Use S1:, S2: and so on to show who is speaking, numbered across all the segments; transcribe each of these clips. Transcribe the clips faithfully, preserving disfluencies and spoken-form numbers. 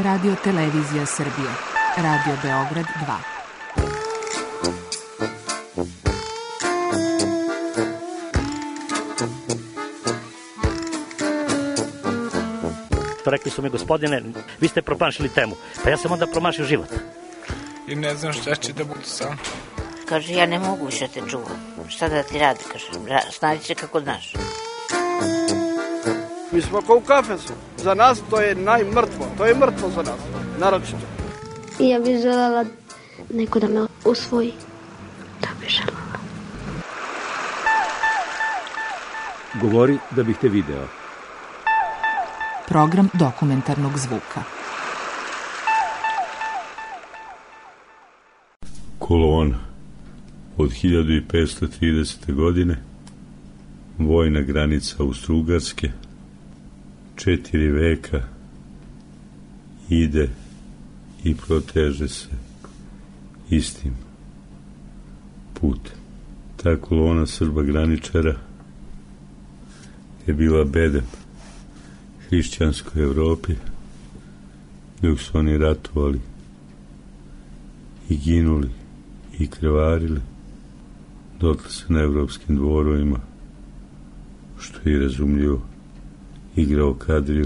S1: Radio Televizija Srbije, Radio Beograd dva.
S2: Rekli su mi, gospodine, vi ste promašili temu. Pa ja sam onda promašio život.
S3: I ne znam šta će da budu sam.
S4: Kaže, ja ne mogu više te čuvam. Šta da ti radi, kaže, snađi se kako znaš.
S5: Mi smo kao u kafesu. Za nas to je najmrtvo. To je mrtvo za nas, naročito.
S6: Ja bih želela neko da me usvoji. Da bih želela.
S7: Govori da bih te video.
S1: Program dokumentarnog zvuka.
S8: Kolona od hiljadu petsto tridesete. godine, vojna granica Austro-Ugarske, četiri veka ide i proteže se istim putem. Ta kolona Srba graničara je bila bedem hrišćanskoj Evropi, dok su oni ratovali i ginuli i krvarili, dotle se na evropskim dvorovima, što je razumljivo, igrao kadril,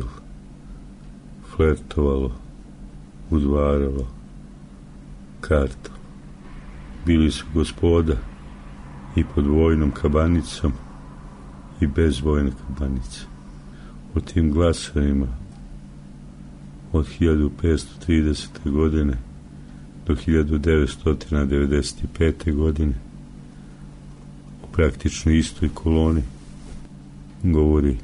S8: flertovalo, udvaralo, kartalo. Bili su gospoda i pod vojnom kabanicom i bez vojne kabanice. O tim glasovima od hiljadu petsto tridesete. godine do hiljadu devetsto devedeset pete. godine u praktično istoj koloni govori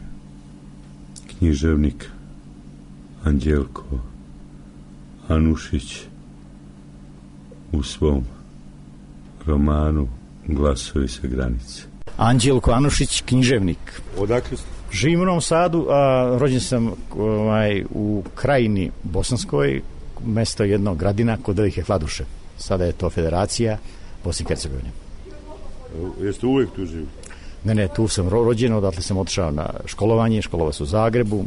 S8: književnik Anđelko Anušić u svom romanu Glasovi sa granice.
S9: Anđelko Anušić, književnik.
S8: Odakle ste?
S9: Živim u Novom Sadu, a rođen sam ovaj, u Krajini Bosanskoj, mesto jednog gradina kod Velike Kladuše. Sada je to Federacija Bosne i Hercegovine.
S8: Jeste uvijek tu živili?
S9: Ne, ne, tu sam rođen, odatle sam otišao na školovanje, školovao sam u Zagrebu,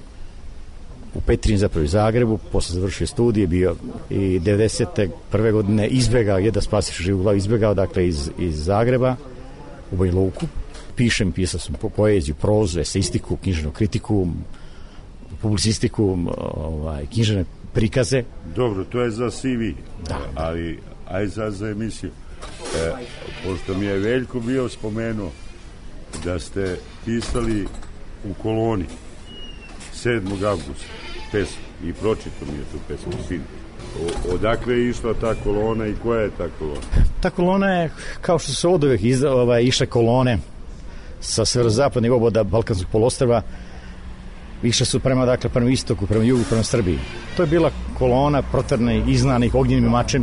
S9: u Petrinji zapravo i Zagrebu, posle završio studije, bio i devedeset prve. godine izbjegao, jedva spasiš živu glavu, izbjegao, dakle, iz, iz Zagreba u Banja Luku. Pišem, pisao sam po poeziju, prozu, eseistiku, književnu kritiku, publicistiku, ovaj, književne prikaze.
S8: Dobro, to je za C V,
S9: da,
S8: ali aj za, za emisiju. E, pošto mi je Veljko bio spomenuo da ste pisali u koloni sedmog avgusta pesmu i pročito mi je tu pesmu sin. O, odakle je išla ta kolona i koja je ta kolona?
S9: Ta kolona je, kao što su od uvek izda, ovaj, išle kolone sa severozapadnih oboda Balkanskog poluostrva, išle su prema, dakle, prema istoku, prema jugu, prema Srbiji. To je bila kolona proternih, iznanih ognjenim mačem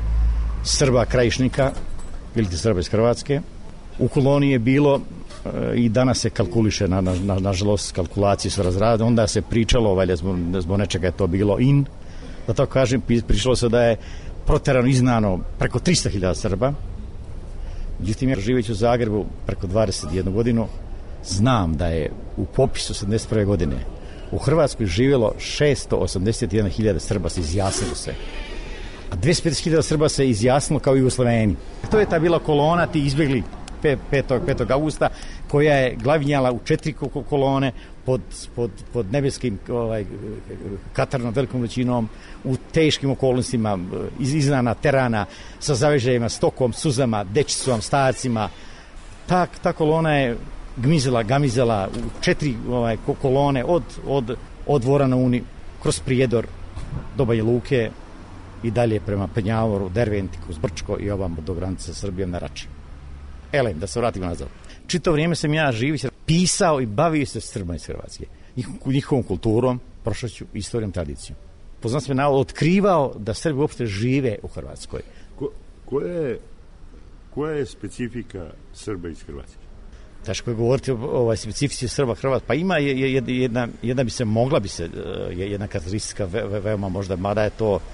S9: Srba krajišnika, ili Srba iz Hrvatske. U koloni je bilo i danas se kalkuliše, na, na, na, nažalost, kalkulacije su razrade, onda se pričalo, valjda zbog, zbog nečega je to bilo in, da tako kažem, pričalo se da je proterano, iznano preko tristo hiljada Srba. Međutim, ja živeći u Zagrebu preko dvadeset jednu godinu, znam da je u popisu sedamdeset prve. godine u Hrvatskoj živjelo šesto osamdeset jedna hiljada Srba, se izjasnilo se. A dvesta pedeset hiljada Srba se izjasnilo kao i u Sloveniji. To je ta bila kolona, ti izbjegli petog avgusta, koja je glavinjala u četiri kolone pod, pod, pod nebeskim ovaj, katarnom velikom većinom, u teškim okolnostima, iz, iznana, terana, sa zavežajima, stokom, suzama, dečicom, starcima. Ta, ta kolona je gmizela, gamizela u četiri ovaj, kolone od, od, od Dvora na Uni, kroz Prijedor do Banja Luke i dalje prema Penjavoru, Derventi, kroz Brčko i ovamo do granice sa Srbijom na Rači. Elem, da se vratimo nazad. Čito vrijeme sam ja živić pisao i bavio se Srbima iz Hrvatske. Njihovom kulturom, prošlošću, istorijom, tradicijom. Poznam sam je otkrivao da Srbi uopšte žive u Hrvatskoj.
S8: Ko, koja, je, koja je specifika Srba iz Hrvatske?
S9: Teško je govoriti o ovaj, specifici Srba Hrvatske. Pa ima jedna, jedna bi se, mogla bi se, jedna karakteristika ve, ve, veoma možda, mada je to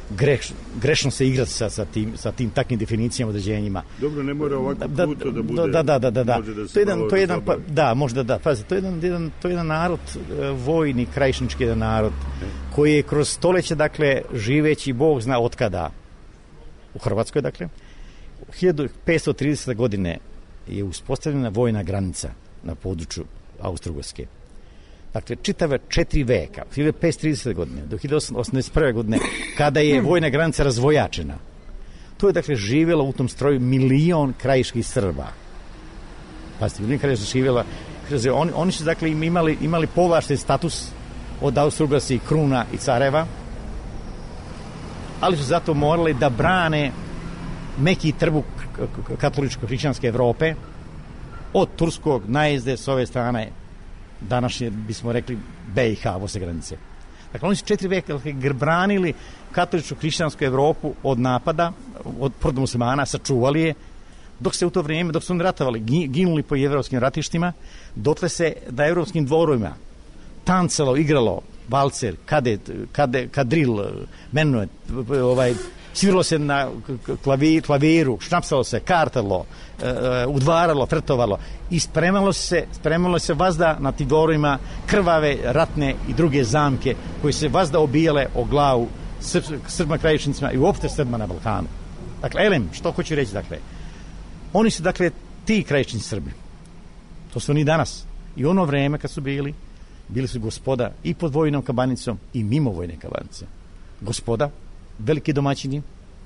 S9: greš, grešno se igrati sa, sa, tim, sa tim takvim definicijama, određenjima.
S8: Dobro, ne mora ovako
S9: da,
S8: kruto da bude.
S9: Da, da, da, da, da.
S8: Može da se
S9: to je jedan,
S8: malo
S9: to je jedan, pa,
S8: zabavi.
S9: da, možda da, pazi, to je jedan, jedan, to je jedan narod, e, vojni, krajišnički jedan narod, koji je kroz stoljeće, dakle, živeći, Bog zna od kada, u Hrvatskoj, dakle, u hiljadu petsto tridesete. godine je uspostavljena vojna granica na području Austro-Ugarske. Dakle, čitave četiri veka, od hiljadu petsto tridesete. godine do hiljadu osamsto osamdeset prve. godine, kada je vojna granica razvojačena, tu je, dakle, živjelo u tom stroju milion krajiških Srba. Pazite, milion krajiških živjela. Oni, oni su, dakle, imali, imali povlašten status od Austro-Ugarske, kruna i careva, ali su zato morali da brane meki trbuh katoličko-hrišćanske Evrope od turskog najezde s ove strane, današnje bismo rekli B i H, Bosne granice. Dakle, oni su četiri veka branili katoličko-hrišćansku Evropu od napada, od protiv muslimana, sačuvali je, dok se u to vrijeme, dok su oni ratovali, ginuli po evropskim ratištima, dotle se da evropskim dvorovima tancalo, igralo valcer, kadet, kade, kadril, menuet, ovaj, sviralo se na klavi, klaviru, šnapsalo se, kartalo, uh, udvaralo, frtovalo i spremalo se, spremalo se vazda na tim dvorovima krvave, ratne i druge zamke koje se vazda obijale o glavu Srb, Srbima krajišnicima i uopšte Srbima na Balkanu. Dakle, elem, što hoću reći, dakle, oni su, dakle, ti krajišnici Srbi. To su oni danas. I ono vreme kad su bili, bili su gospoda i pod vojnom kabanicom i mimo vojne kabanice. Gospoda, veliki domaćini,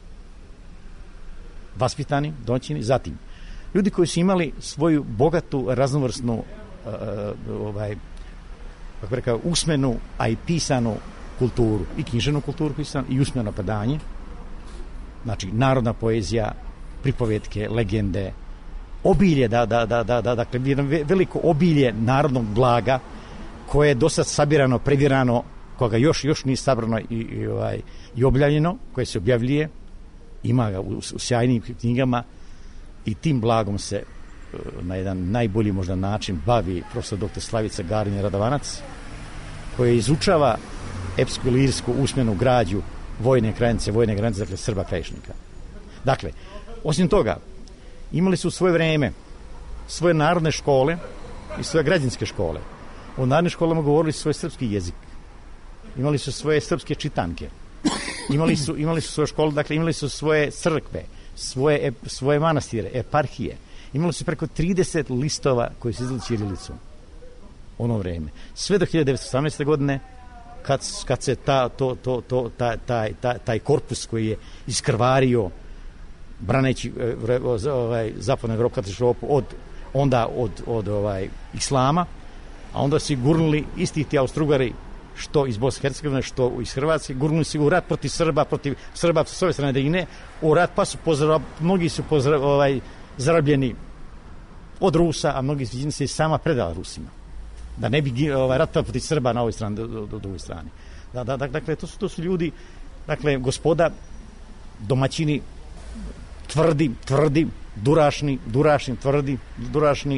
S9: vaspitani domaćini, zatim ljudi koji su imali svoju bogatu, raznovrsnu uh, ovaj, kako bih rekao, usmenu, a i pisanu kulturu, i književnu kulturu pisanu, i usmeno predanje, znači narodna poezija, pripovetke, legende, obilje, da, da, da, da, da, dakle, veliko obilje narodnog blaga koje je do sad sabirano, previrano, koga još još nije sabrano i, i, ovaj, i objavljeno, koje se objavljuje, ima ga u, u sjajnim knjigama i tim blagom se na jedan najbolji možda način bavi profesor doktor Slavica Garin Radovanac, koji izučava epsku lirsku usmenu građu vojne granice, vojne granice, dakle Srba krajišnika. Dakle, osim toga, imali su u svoje vreme svoje narodne škole i svoje građanske škole. O narodnim školama govorili su svoj srpski jezik. Imali su svoje srpske čitanke. Imali su, imali su svoje škole, dakle imali su svoje crkve, svoje, svoje manastire, eparhije. Imali su preko trideset listova koji su izdali ćirilicom. Ono vreme. Sve do hiljadu devetsto osamnaeste. godine, kad, kad se ta, to, to, to, taj, taj, taj, taj korpus koji je iskrvario braneći ovaj, zapadnu Evropu, katoličku Evropu od, onda od, od ovaj, islama, a onda su gurnuli isti ti Austro-Ugari, što iz Bosne i Hercegovine, što iz Hrvatske, gurnuli su u rat protiv Srba, protiv Srba s ove strane Drine, u rat pa su pozdrav, mnogi su pozdrav, ovaj, zarabljeni od Rusa, a mnogi su se i sama predala Rusima. Da ne bi ovaj, rat protiv Srba na ovoj strani, do, do, do drugoj strani. Da, da, dakle, to su, to su ljudi, dakle, gospoda, domaćini, tvrdi, tvrdi, durašni, durašni, tvrdi, durašni,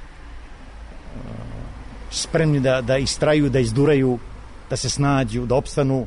S9: spremni da, da istraju, da izduraju, da se snađu, da opstanu,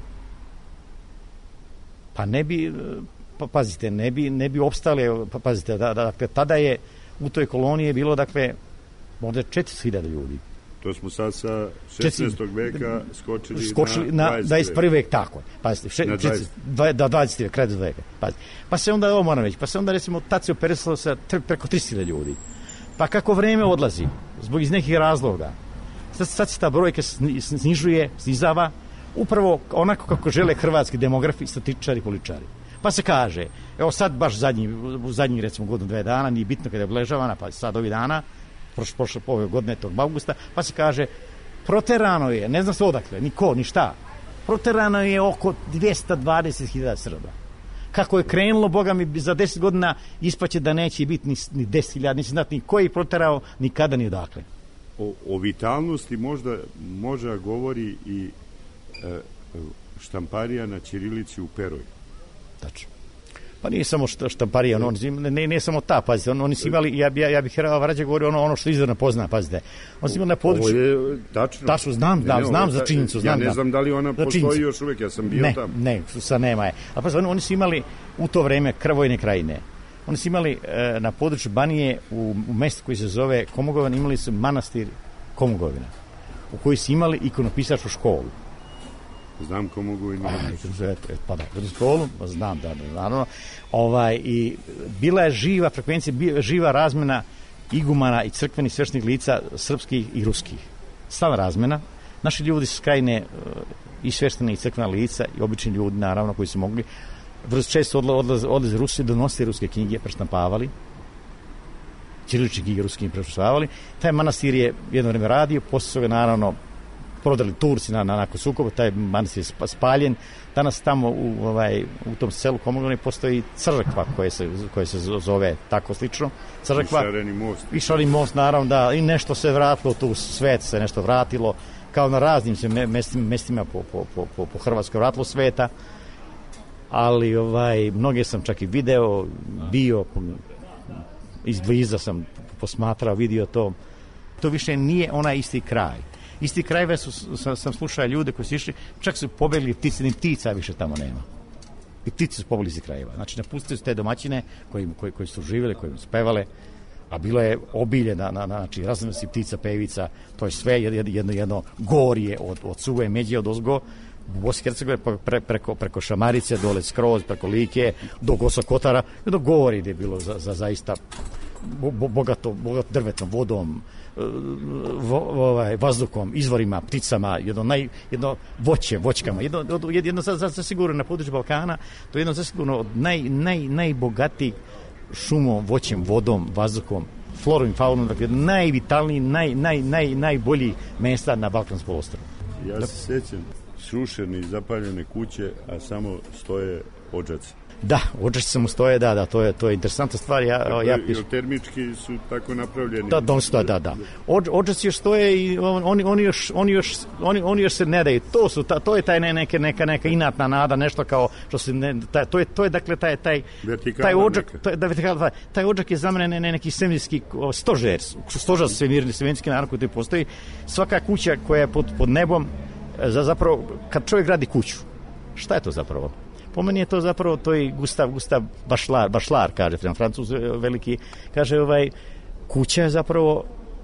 S9: pa ne bi, pa pazite, ne bi, ne bi opstale, pa pazite, da, da, dakle, tada je u toj koloniji bilo, dakle, možda četiristo hiljada ljudi.
S8: To smo sad sa šesnaestog veka skočili,
S9: skočili
S8: na
S9: na dvadeset prvi vek, tako je. Pazite, še,
S8: na dvadeset.
S9: Da, dvadeset vek, kraj dvadeset veka. Pazite. Pa se onda, ovo moram reći, pa se onda, recimo, tad se operisalo sa preko tristo hiljada ljudi. Pa kako vreme odlazi, zbog iz nekih razloga, sad, sad se ta brojka snižuje, snizava, upravo onako kako žele hrvatski demografi, statičari, političari. Pa se kaže, evo sad baš zadnji, zadnji recimo godinu, dve dana, nije bitno kada je obležavana, pa sad ovih dana, prošle, prošle ove godine, tog avgusta, pa se kaže, proterano je, ne znam se odakle, ni ko, ni šta, proterano je oko dvjesto dvadeset hiljada Srba. Kako je krenulo, Boga mi, za deset godina ispaće da neće biti ni, ni deset hiljada, nisi znati ni koji je proterao, nikada ni odakle.
S8: O, o vitalnosti možda, možda govori i e, štamparija na ćirilici u Peroj.
S9: Tačno. Pa nije samo šta, štamparija, on, ne, ne samo ta, pazite, on, oni su imali, ja, ja, ja bih rađe govorio ono, ono što izravno pozna, pazite. On su imali na području...
S8: Ovo je tačno.
S9: Tačno, znam, da, ne, znam za činjenicu, znam.
S8: Ja ne znam da li ona postoji još uvijek, ja sam bio
S9: ne,
S8: tamo.
S9: Ne, ne, sad nema je. A pazite, oni, oni su imali u to vreme krvojne krajine. Oni su imali e, na području Banije, u, u mjestu koji se zove Komogovina, imali su manastir Komogovina, u kojoj su imali ikonopisačku školu.
S8: Znam Komogovinu.
S9: Pa da, u školu, znam, da, naravno. Ovaj, i bila je živa frekvencija, živa razmena igumana i crkvenih sveštenih lica srpskih i ruskih. Stalna razmena. Naši ljudi su krajine i sveštene i crkvena lica i obični ljudi, naravno, koji su mogli vrlo često odlaze, odlaze Rusije, donosili ruske knjige, preštampavali, ćirilične knjige ruske preštampavali. Taj manastir je jedno vreme radio, poslije su ga naravno prodali Turci na, na nakon sukoba, taj manastir je spaljen. Danas tamo u, ovaj, u tom selu Komogovini postoji crkva koja se, koja se zove tako slično. Crkva.
S8: I šareni most.
S9: I šareni most, naravno, da. I nešto se vratilo tu, svet se nešto vratilo, kao na raznim se mestima, mestima po, po, po, po, po Hrvatskoj vratilo sveta. Ali ovaj, mnoge sam čak i video, bio, izbliza sam posmatrao, vidio to. To više nije onaj isti kraj. Isti krajeve su, sam, sam slušao ljude koji su išli, čak su pobegli ptice, ni ptica više tamo nema. I ptice su pobegli iz krajeva. Znači, napustili su te domaćine koji, koji, koji su živjeli, koji su pevale, a bilo je obilje, na, na, znači, raznosi ptica, pevica, to je sve jedno, jedno, jedno gorje od, od Suve, Međe, od Ozgo, u Bosni i Hercegovini pre, preko, preko Šamarice, dole skroz, preko Like, do Gosokotara, jedno gorje je bilo za, za zaista bo, bogato, bogato drvetom, vodom, vo, ovaj, vazduhom, izvorima, pticama, jedno, naj, jedno voće, voćkama, jedno, jedno za, za, za sigurno na području Balkana, to je jedno za sigurno od naj, naj, najbogatijih šumom, voćem, vodom, vazduhom, florom i faunom, dakle, najvitalniji, naj, naj, naj, najbolji mjesta na Balkanskom poluostrvu.
S8: Ja se sjećam srušene i zapaljene kuće, a samo stoje odžaci.
S9: Da, odžaci samo stoje, da, da, to je, to je interesantna stvar. Ja,
S8: dakle,
S9: ja piš...
S8: termički su tako napravljeni.
S9: Da, da, da, da. Od, odžaci još stoje i on, oni, oni, još, oni, još, oni, oni još se ne daju. To, su, ta, to je taj ne, neke, neka, neka inatna nada, nešto kao što se ne, taj, to, je, to je dakle taj, taj, taj odžak, to je, da, vertikala, taj odžak je za mene ne, ne, neki svemirski stožer, stožer svemirni, svemirski narod koji tu postoji. Svaka kuća koja je pod, pod nebom, za, zapravo, kad čovjek gradi kuću, šta je to zapravo? Po meni je to zapravo, to je Gustav, Gustav Bašlar, Bašlar, kaže, Francuz veliki, kaže, ovaj, kuća je zapravo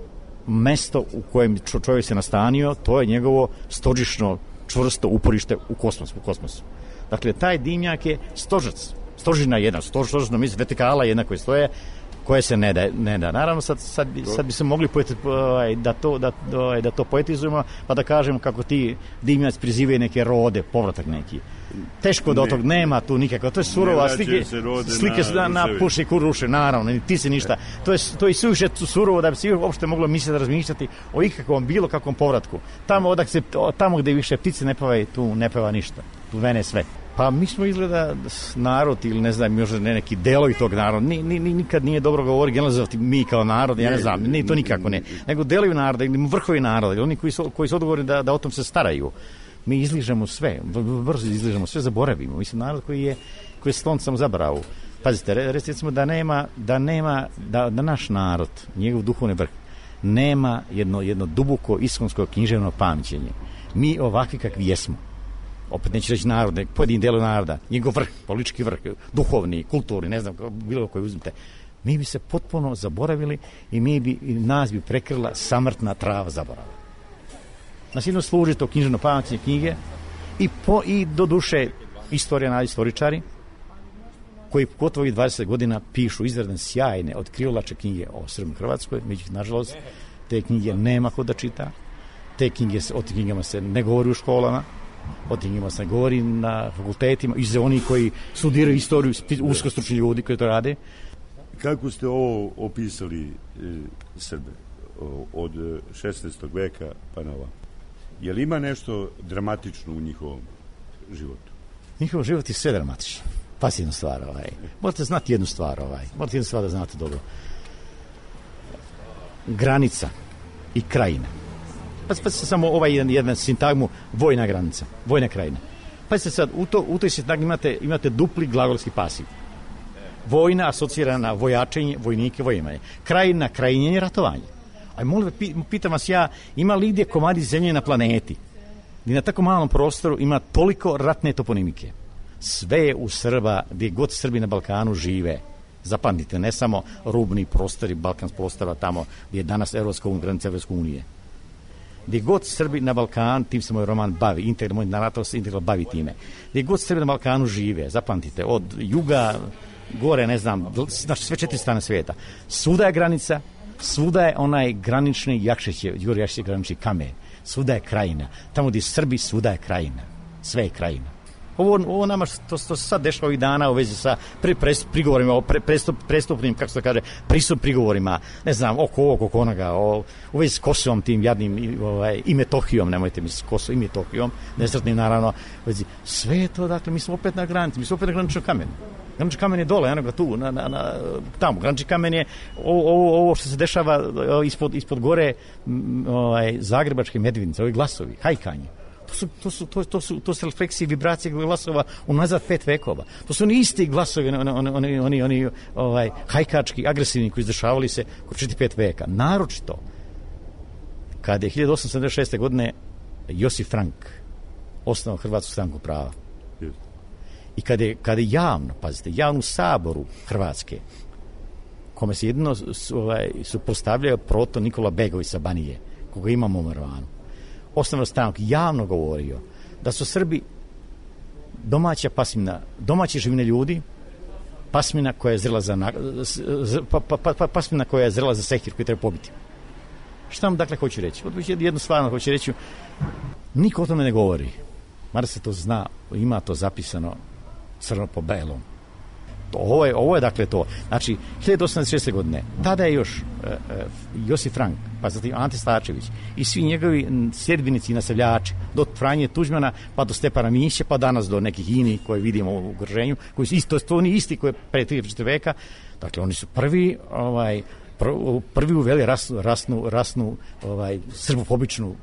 S9: mesto u kojem čovjek se nastanio, to je njegovo stožišno, čvrsto uporište u kosmosu, u kosmosu. Dakle, taj dimnjak je stožac, stožina jedna, stožno misli, vertikala jedna koja stoje, koje se ne da, ne da. Naravno, sad, sad, sad bi se mogli poeti, da, to, da, da to poetizujemo, pa da kažemo kako ti dimnjaci prizivaju neke rode, povratak neki. Teško da od tog nema tu nikako. To je surova, slike, slike na, na, na pušniku ruše, naravno, ti se ništa. To je, to je suviše surovo da bi se uopšte moglo misliti, razmišljati o ikakvom, bilo kakvom povratku. Tamo, odak se, tamo gdje više ptice ne pevaju, tu ne peva ništa. Tu vene sve. Pa mi smo izgleda narod ili ne znam, možda ne neki delovi tog naroda. Ni, ni, nikad nije dobro govoriti generalizovati mi kao narod, ja ne znam, ne, to nikako ne. Nego delovi naroda ili vrhovi naroda, ili oni koji su, koji su odgovorni da, da o tom se staraju. Mi izližemo sve, brzo izližemo sve, zaboravimo. Mislim, narod koji je, koji je slon sam zaboravu. Pazite, recimo da nema, da nema, da, da naš narod, njegov duhovni vrh, nema jedno, jedno duboko iskonsko književno pamćenje. Mi ovakvi kakvi jesmo, opet neću reći narod, pojedini delo naroda, njegov vrh, politički vrh, duhovni, kulturni, ne znam, bilo koji uzmite, mi bi se potpuno zaboravili i mi bi, i nas bi prekrila samrtna trava zaborava. Nas jedno služi to književno pamćenje knjige i, po, i do duše istorija, istoričari koji gotovo ovih dvadeset godina pišu izvredne sjajne otkrivačke knjige o Srbiji Hrvatskoj, međutim, nažalost, te knjige nema ko da čita, te knjige, o tim knjigama se ne govori u školama, o tim knjigama se ne govori na fakultetima, i za oni koji studiraju istoriju, uskostručni ljudi koji to rade.
S8: Kako ste ovo opisali e, Srbe od šesnaestog veka pa na ovamo? Je li ima nešto dramatično u njihovom životu?
S9: Njihov život je sve dramatično. Pa si jednu stvar, ovaj. Morate znati jednu stvar, ovaj. Morate jednu stvar da znate dobro. Granica i krajina. Pa pa se samo ovaj jedan, jedan sintagmu vojna granica, vojna krajina. Pa se sad u to u toj sintagmi imate imate dupli glagolski pasiv. Vojna asocirana na vojačenje, vojnike, vojimanje. Krajina, krajinjenje, ratovanje. Aj, molim, pitam vas ja, ima li gdje komadi zemlje na planeti gdje na tako malom prostoru ima toliko ratne toponimike? Sve je u Srba, gdje god Srbi na Balkanu žive. Zapamtite, ne samo rubni prostori, Balkanskog prostora tamo gdje je danas Evropska unija, granica Evropske unije. Gdje god Srbi na Balkanu, tim se moj roman bavi, integral, moj narator se integral bavi time. Gdje god Srbi na Balkanu žive, zapamtite, od juga gore, ne znam, znači sve četiri strane svijeta. Svuda je granica, svuda je onaj granični Jakšić, Jure Jakšić granični kamen. Svuda je krajina. Tamo gdje Srbi, svuda je krajina. Sve je krajina. Ovo, ovo nama što se sad dešava ovih dana u vezi sa pre, pre, prigovorima, pre, prestup, prestupnim, kako se kaže, pristup prigovorima, ne znam, oko ovog, oko onoga, o, u vezi s Kosovom, tim jadnim ovaj, i Metohijom, nemojte mi s Kosovom i Metohijom, nesretnim naravno, u vezi, sve je to, dakle, mi smo opet na granici, mi smo opet na graničnom kamenu. Granični kamen je dole, eno ga tu, na, na, na, tamo. Granični kamen je ovo, ovo što se dešava ispod, ispod gore ovaj, Zagrebačke Medvednice, ovi glasovi, hajkanje. To su, to su, to, to su, to su refleksije, vibracije glasova unazad pet vekova. To su oni isti glasovi, oni, oni, oni, oni ovaj, hajkački, agresivni koji izdešavali se kod četiri pet veka. Naročito, kada je hiljadu osamsto sedamdeset šeste. godine Josif Frank osnovao Hrvatsku stranku prava. I kada je, kada je javno, pazite, javno u Saboru Hrvatske, kome se jedino su, ovaj, su postavljaju proto Nikola Begović sa Banije, koga imamo u Marvanu, osnovno stranku, javno govorio da su Srbi domaća pasmina, domaći živine ljudi, pasmina koja je zrela za na, pa, pa, pa, pasmina koja je zrela za sekir koji treba pobiti. Šta vam dakle hoću reći? Jednu stvarno hoću reći, niko o tome ne govori. Mada se to zna, ima to zapisano crno po belom. Ovo je, ovo je dakle to. Znači, hiljadu osamsto sedamdeset šeste. godine, tada je još e, e, Josif Frank, pa zatim Ante Starčević i svi njegovi sljedbenici i nastavljači, do Franje Tuđmana, pa do Stepana Mišića, pa danas do nekih inih koje vidimo u ugroženju, koji su isto, to oni isti koje pre tri četiri veka, dakle, oni su prvi, ovaj, prvi uveli rasnu, rasnu, rasnu ovaj, srbofobičnu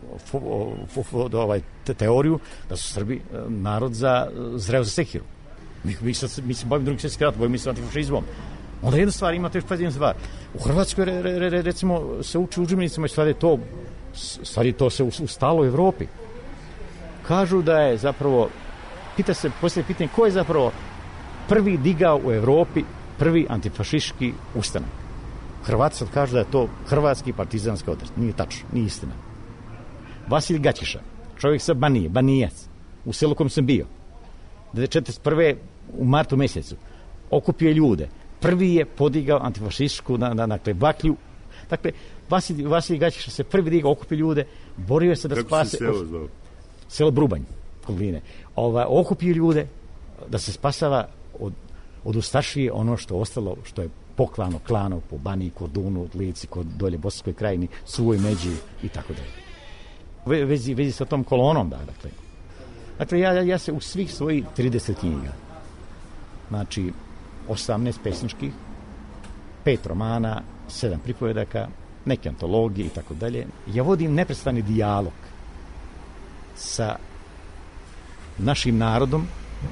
S9: ovaj, te, teoriju da su Srbi narod za zreo za sekiru. Mi, mi, sad, mi se bavimo drugim svjetski rat, bavimo se antifašizmom. Onda jedna stvar, imate još jedna stvar. U Hrvatskoj, re, re, re, recimo, se uči udžbenicima i sad je to, sad je to se u, u stalo u Evropi. Kažu da je zapravo, pita se, poslije pitanje, ko je zapravo prvi digao u Evropi prvi antifašistički ustanak? Hrvati sad kažu da je to hrvatski partizanski odred. Nije tačno, nije istina. Vasilij Gaćiša, čovjek sa Banije, Banijac, u selu kojem sam bio, četrdeset prve u martu mjesecu, okupio ljude. Prvi je podigao antifašističku na, na, dakle, baklju. Dakle, Vasilij, Vasilij Gaćiša se prvi digao, okupio ljude, borio se da
S8: Kako
S9: spase...
S8: se selo zvao?
S9: Selo Brubanj, kod Gline. Ova, okupio ljude da se spasava od, od Ustašije ono što je ostalo, što je poklano, klano po Baniji, Kordunu, Lici, kod dolje Bosanskoj krajini, Suvoj Međi i tako dalje. Vezi, vezi sa tom kolonom, da, dakle. Dakle, ja, ja se u svih svojih trideset knjiga, znači osamnaest pesničkih, pet romana, sedam pripovedaka, neke antologije i tako dalje, ja vodim neprestani dijalog sa našim narodom,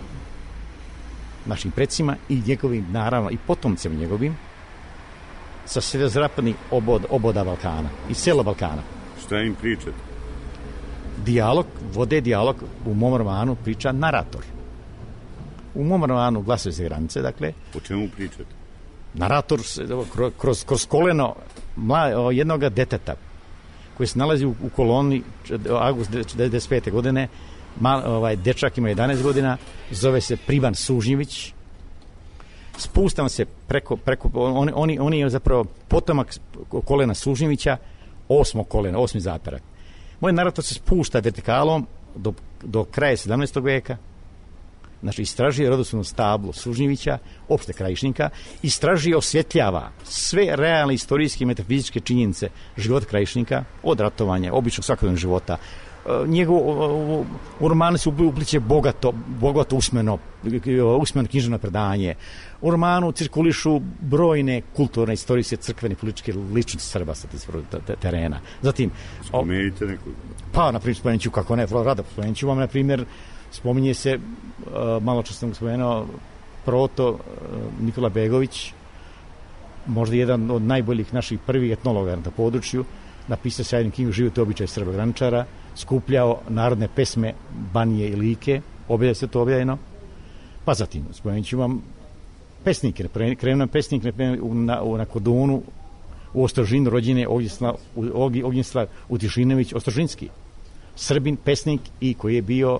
S9: našim predsima i njegovim, naravno, i potomcima njegovim, sa sjeverozapadnih obod, oboda Balkana i sela Balkana.
S8: Šta im pričate?
S9: Dijalog, vode dijalog, u mom romanu priča narator. U mom romanu Glasovi za granice, dakle...
S8: O čemu pričate?
S9: Narator kroz, kroz, kroz koleno mla, jednog deteta koji se nalazi u, u koloni avgust devedeset pete. godine, mal, ovaj, dečak ima jedanaest godina, zove se Privan Sužnjević, spustam se preko, preko on, oni, oni je zapravo potomak kolena Sužnjevića, osmo kolena, osmi zaperak. Moj narator se spušta vertikalom do, do kraja sedamnaestog veka, znači istražuje rodoslovno stablo Sužnjevića, opšte Krajišnika, istražuje, osvjetljava sve realne istorijske i metafizičke činjenice života Krajišnika, od ratovanja, običnog svakodnevnog života. Njegov, u romanu se upliče bogato, bogato usmeno, usmeno književno predanje. U romanu cirkulišu brojne kulturne, istorijske, crkvene, političke ličnosti Srba sa te terena. Zatim...
S8: Spomenite nekog?
S9: Pa, na primjer, spomenut ću, kako ne, vrlo rado spomenut ću vam, na primjer, spominje se, malo što sam spomenuo, Proto Nikola Begović, možda jedan od najboljih naših prvih etnologa na području, napisao sjajnu knjigu Život i običaj Srba graničara, skupljao narodne pesme Banije i Like, objavljeno se to objavljeno. Pa zatim, spomenut ću vam pesnike, krenuo nam pesnik na, na Kodunu u Ostrožinu, rođene Ognjislav, Ognjislav Utišinović Ostrožinski, Srbin, pesnik i koji je bio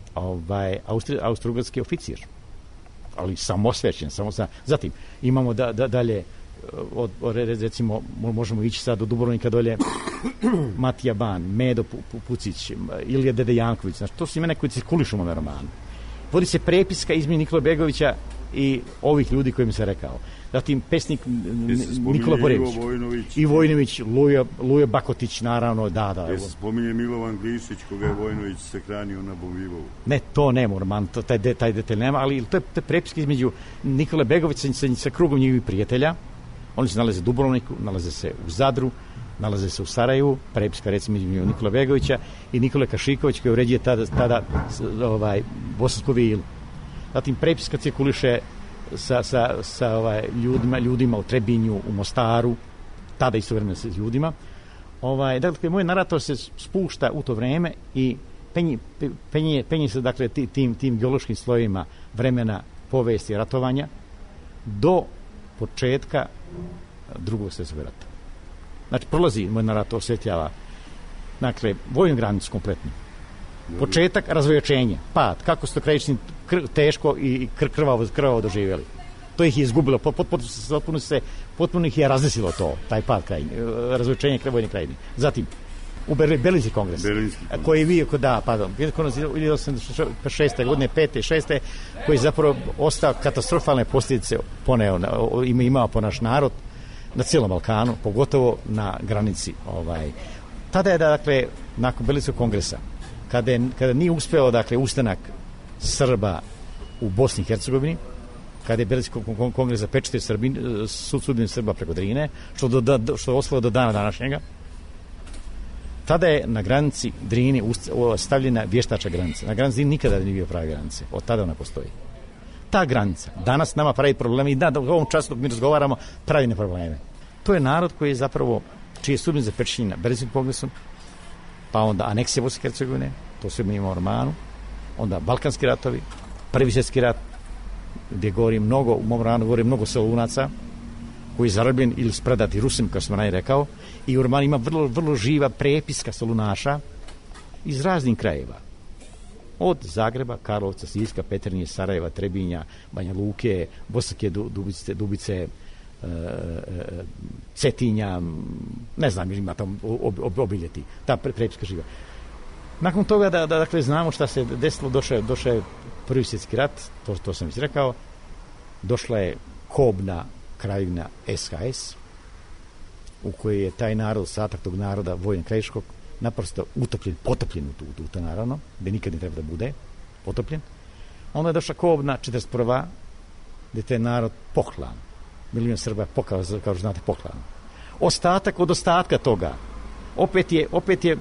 S9: ovaj, Austri, austrougarski oficir, ali samosvećen, samo sa... Zatim, imamo da, da, dalje, od, od, recimo, možemo ići sad do Dubrovnika dolje, Matija Ban, Medo Pucić, Ilija Dede Janković, znači, to su imena koji cirkulišu u mome romanu. Vodi se prepiska između Nikola Begovića i ovih ljudi kojim se rekao. Zatim pesnik Nikola Borević i Vojnović, Luja, Luja Bakotić, naravno, da, da.
S8: Ja se spominje Milovan Glišić, koga je Vojnović sahranio na Bovilovu.
S9: Ne, to nema, roman, to, taj, taj detalj nema, ali to je, to je prepiska između Nikola Begovića sa, sa krugom njegovih prijatelja. Oni se nalaze u Dubrovniku, nalaze se u Zadru, nalaze se u Sarajevu, prepiska recimo između Nikola Begovića i Nikola Kašiković koji uređuje tada, tada ovaj, Bosansku vilu. Zatim prepiska cirkuliše sa, sa, sa ovaj, ljudima, ljudima u Trebinju, u Mostaru, tada istovremeno sa ljudima. Ovaj, dakle, moj narator se spušta u to vreme i penji, penji, penji se dakle, tim, tim geološkim slojima vremena povesti ratovanja do početka drugog svjetskog rata. Znači, prolazi, moj narator osvetljava, dakle, vojnu granicu kompletnu. Početak, razvojačenje, pad, kako su to krajični teško i kr, krvavo, krvavo doživjeli. To ih je izgubilo, potpuno, potpuno, se, potpuno ih je raznesilo to, taj pad krajini, razvojačenje vojne krajine. Zatim, u Berlinski kongres, kongres, koji je bio, da, pardon, hiljadu osamsto šeste godine, pete, šeste, koji je zapravo ostao katastrofalne posljedice poneo, ima imao po naš narod, na cijelom Balkanu, pogotovo na granici. Ovaj. Tada je, dakle, nakon Berlinskog kongresa, kada, je, kada nije uspeo, dakle, ustanak Srba u Bosni i Hercegovini, kada je Berlinski kongres zapečatio sudbinu Srba preko Drine, što, do, do, što je ostalo do dana današnjega, tada je na granici Drine stavljena vještača granica. Na granici Drine nikada nije bio pravi granice. Od tada ona postoji. Ta granica danas nama pravi probleme i da, da u ovom času dok mi razgovaramo pravi ne probleme. To je narod koji je zapravo, čiji je sudbina zapečaćena Berlinskim kongresom, pa onda aneksija Bosne i Hercegovine, to sve mi imamo u romanu, onda Balkanski ratovi, Prvi svjetski rat, gdje govori mnogo, u mom romanu govori mnogo Solunaca, koji je zarobljen ili spredati Rusima, kao sam naj rekao, i u romanu ima vrlo, vrlo živa prepiska Solunaša iz raznih krajeva. Od Zagreba, Karlovca, Siska, Petrinje, Sarajeva, Trebinja, Banja Luke, Bosanske Dubice, Dubice e, e, Cetinja, ne znam, ima tamo ob, ob, obiljeti, ta pre, prepiska živa. Nakon toga, da, da dakle, znamo šta se desilo, došao, došao je Prvi svjetski rat, to, to sam već rekao, došla je kobna kraljevina S H S, u kojoj je taj narod, ostatak tog naroda, Vojin Krajiškog, naprosto utopljen, potopljen u tu, tu, naravno, gdje nikad ne treba da bude, potopljen. Onda je došla kobna četrdeset prva gdje je taj narod poklan. Milion Srba je pokao, kao što znate, poklan. Ostatak od ostatka toga, opet je, opet je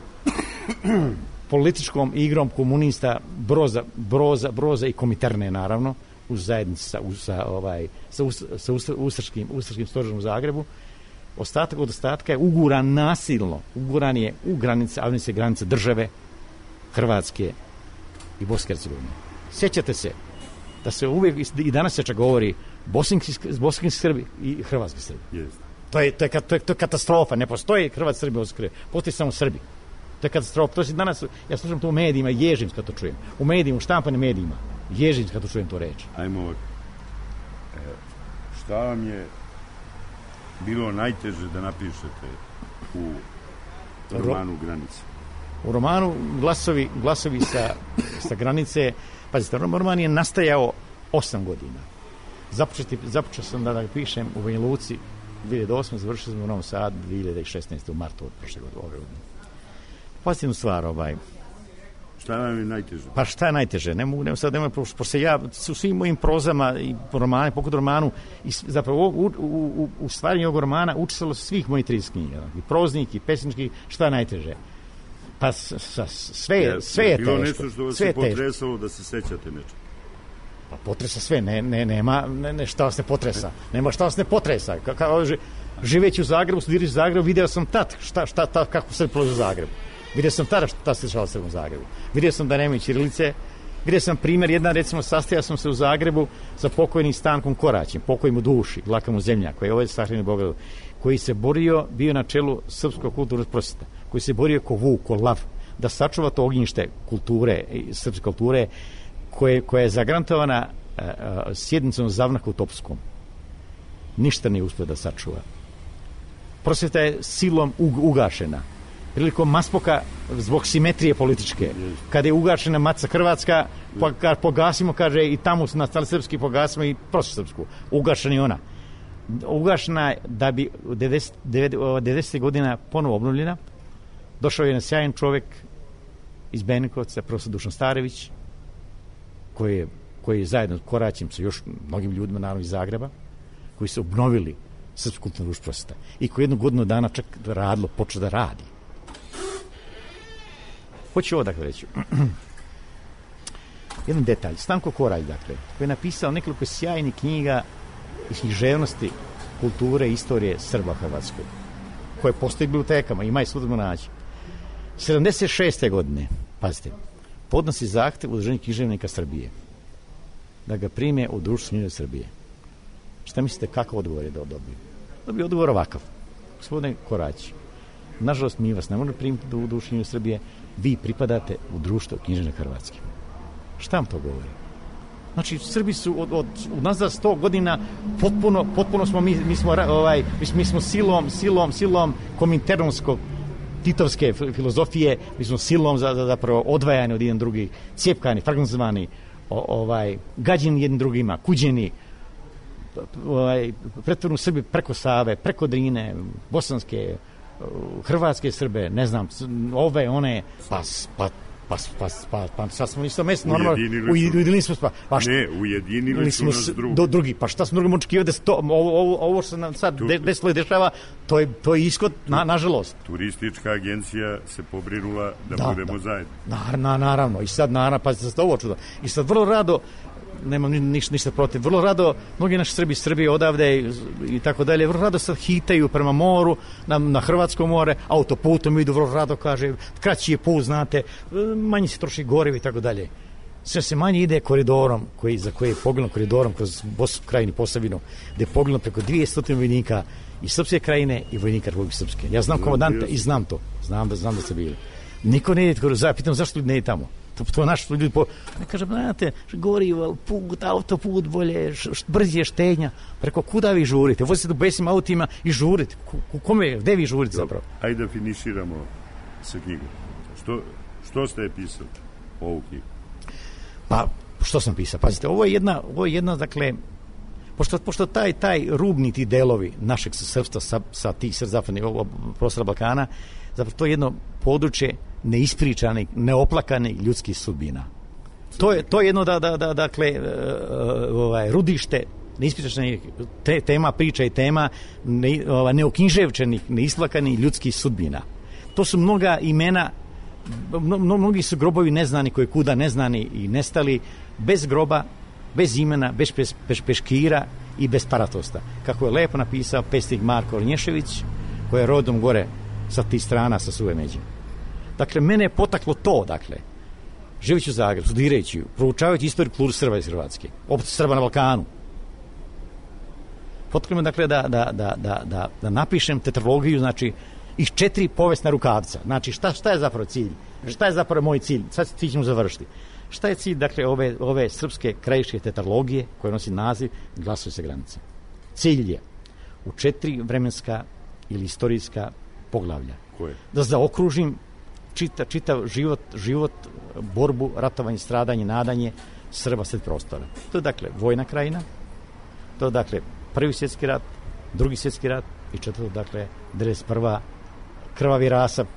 S9: političkom igrom komunista Broza, Broza, Broza i Komiterne, naravno, u zajednici sa, sa, ovaj, sa, sa Ustaškim, Ustaškim stožerom u Zagrebu. Ostatak od ostatka je uguran nasilno, uguran je u granice, avnice granice države Hrvatske i Bosne i Hercegovine. Sjećate se da se uvijek i danas se čak govori bosanski Srbi i hrvatski Srbi.
S8: Yes.
S9: To je, to, je, to, je, to je katastrofa, ne postoji hrvatski Srbi, bosanski Srbi, postoji samo Srbi. To je katastrofa. To je danas, ja slušam to u medijima, ježim kad to čujem. U medijima, u štampanim medijima, ježim kad to čujem to reći.
S8: Ajmo ovak. E, šta vam je bilo najteže da napišete u romanu Granice?
S9: U romanu glasovi, glasovi sa, sa granice, pazite, roman je nastajao osam godina. Započeti, započeo sam da, da pišem u Banja Luci dvije hiljade osme, završio sam u Novom Sadu dvije hiljade šesnaeste u martu od prošle godine. Pazite jednu stvar, ovaj.
S8: Šta vam je najteže?
S9: Pa šta je najteže? Ne mogu, ne sad nemoj, pošto ja su svim mojim prozama i romane, pokud romanu, i zapravo u, u, u, u stvaranju ovog romana učestvovalo svih mojih trideset knjiga. I proznik, i pesnički, šta je najteže? Pa s, s, sve, je, sve je teško.
S8: Bilo nešto što vas je potresalo da se sećate nečeg?
S9: Pa potresa sve, ne, ne, nema ne, ne, šta vas ne potresa. Nema šta vas ne potresa. Ka, ka, živeći u Zagrebu, studirajući u Zagrebu, video sam tad šta, šta, šta, kako se prolazi u Zagrebu. Vidio sam tada šta se dešava u Zagrebu. Vidio sam da nemaju ćirilice. Vidio sam primjer, jedna recimo sastajao sam se u Zagrebu sa pokojnim Stankom Koraćem, pokojim u duši, Glaka mu zemlja, koji je ovaj sahranjen u Beogradu, koji se borio, bio na čelu srpskog kulturnog prosvjeta, koji se borio ko vuk, ko lav, da sačuva to ognjište kulture, srpske kulture, koje, koja je zagarantovana uh, sjednicom Zavnaka u Topskom. Ništa nije uspio da sačuva. Prosvjeta je silom ugašena. Prilikom Maspoka, zbog simetrije političke, kada je ugašena Matica Hrvatska, pa kad pogasimo, kaže, i tamo su nastali srpski, pogasimo i prosto srpsku. Ugašena i ona. Ugašena je da bi u devedesetih godina ponovo obnovljena. Došao je jedan sjajan čovjek iz Benkovca, profesor Dušan Starević, koji je, koji je zajedno s Koraćem, sa još mnogim ljudima, naravno iz Zagreba, koji su obnovili srpsku kulturnu društvo prosvjeta i koji jednu godinu dana čak radilo, počeo da radi. Hoću ovo dakle reći. Jedan detalj. Stanko Koralj, dakle, koji je napisao nekoliko sjajnih knjiga iz književnosti, kulture i istorije Srba Hrvatskoj, koje postoji u bibliotekama, ima i svuda naći. sedamdeset šeste godine, pazite, podnosi zahtev Udruženju književnika Srbije da ga prime u društvo književnika Srbije. Šta mislite, kakav odgovor je da dobio? Dobio odgovor ovakav. Gospodine Korać, nažalost, mi vas ne možemo primiti u društvo književnika Srbije, vi pripadate u društvo književnika Hrvatske. Šta vam to govori? Znači, Srbi su od, od, od nazad sto godina potpuno, potpuno smo, mi, mi smo, ovaj, mi, mi smo silom, silom, silom kominternonskog titovske filozofije, mi smo silom za, za, zapravo odvajani od jedan drugi, cijepkani, fragmentovani, ovaj, gađeni jednim drugima, kuđeni, ovaj, pretvornu Srbi preko Save, preko Drine, bosanske, hrvatske Srbe, ne znam, ove, one, pa, pa, pa, pa, pa, pa sad smo isto mjesto, normalno, ujedinili smo, pa, pa šta,
S8: ne, ujedinili su nas drugi.
S9: Do, drugi, pa šta smo drugom očekivali da se to, ovo, ovo, ovo što nam sad de, desilo i dešava, to je, to je ishod, na, nažalost.
S8: Turistička agencija se pobrinula da, da budemo da. zajedno.
S9: Na, na, naravno, i sad, naravno, pa se ovo čudo. I sad vrlo rado, nemam ništa, ništa protiv, vrlo rado, mnogi naši Srbi, Srbije odavde i, i tako dalje, vrlo rado sad hitaju prema moru, na, na Hrvatsko more, autoputom idu, vrlo rado, kaže, kraći je put, znate, manje se troši gorivo i tako dalje. Sve se manje ide koridorom, koji, za koji je pogledano koridorom kroz Bosnu krajinu, Posavinu, gdje je pogledano preko dvjesto vojnika iz Srpske krajine i vojnika Republike Srpske. Ja znam komandante i znam to, znam da, znam da ste bili. Niko ne ide kroz, pitam zašto ljudi ne ide tamo. To, to naš ljudi po... Ne kažem, znate, gorivo, put, autoput bolje, š, š, brzi je štenja. Preko kuda vi žurite? Vozite do besim autima i žurite. Ku, kome, gde vi žurite zapravo?
S8: Ajde da finiširamo sa knjigom. Što, što ste pisali ovu knjigu?
S9: Pa, što sam pisao? Pazite, ovo je jedna, ovo je jedna, dakle, pošto, pošto taj, taj rubni ti delovi našeg srpstva sa, sa tih srzapadnih prostora Balkana, zapravo to je jedno područje neispričanih, neoplakanih ljudskih sudbina. To je, to je jedno da, da, da, dakle, ovaj, rudište neispričanih te, tema, priča i tema ne, ovaj, neoknjiževčenih, neisplakanih ljudskih sudbina. To su mnoga imena, mno, mnogi su grobovi neznani, koji kuda neznani i nestali, bez groba, bez imena, bez peš, peš, peškira i bez paratosta. Kako je lepo napisao pesnik Marko Lnješević, koji je rodom gore sa tih strana, sa Suve Međe. Dakle, mene je potaklo to, dakle, živeći u Zagrebu, studirajući, proučavajući istoriju kulturu Srba iz Hrvatske, opet Srba na Balkanu. Potaklo me, dakle, da, da, da, da, da, da napišem tetralogiju, znači, iz četiri povesna rukavca. Znači, šta, šta je zapravo cilj? Šta je zapravo moj cilj? Sad ti ćemo završiti. Šta je cilj, dakle, ove, ove srpske krajiške tetralogije, koje nosi naziv Glasovi sa granice? Cilj je u četiri vremenska ili istorijska poglavlja. Koje? Da zaokružim čita, čitav život, život, borbu, ratovanje, stradanje, nadanje Srba sred prostora. To je, dakle, vojna krajina, to je, dakle, prvi svjetski rat, drugi svjetski rat i četvrto, dakle, devedeset prva krvavi rasap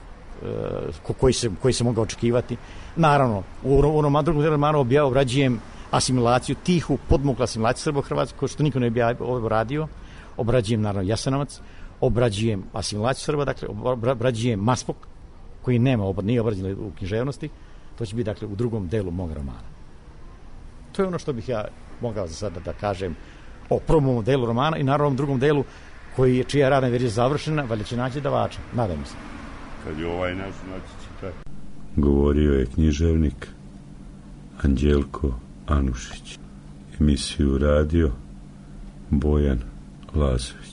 S9: e, koji, se, koji se mogao očekivati. Naravno, u onom drugom romanu obrađujem asimilaciju, tihu, podmukla asimilaciju Srbo-Hrvatske, što niko ne bi radio. Obrađujem, naravno, Jasenovac, obrađujem asimilaciju Srba, dakle, obrađujem Maspok, koji nema, nije obrađen u književnosti. To će biti, dakle, u drugom delu mog romana. to je ono što bih ja mogao za sada da kažem o prvom delu romana i naravno drugom delu koji je, čija radna verzija završena, valjda će naći davača, nadam se.
S8: Kad je ovaj naš naći čitaj. Govorio je književnik Anđelko Anušić. Emisiju radio Bojan Lazović.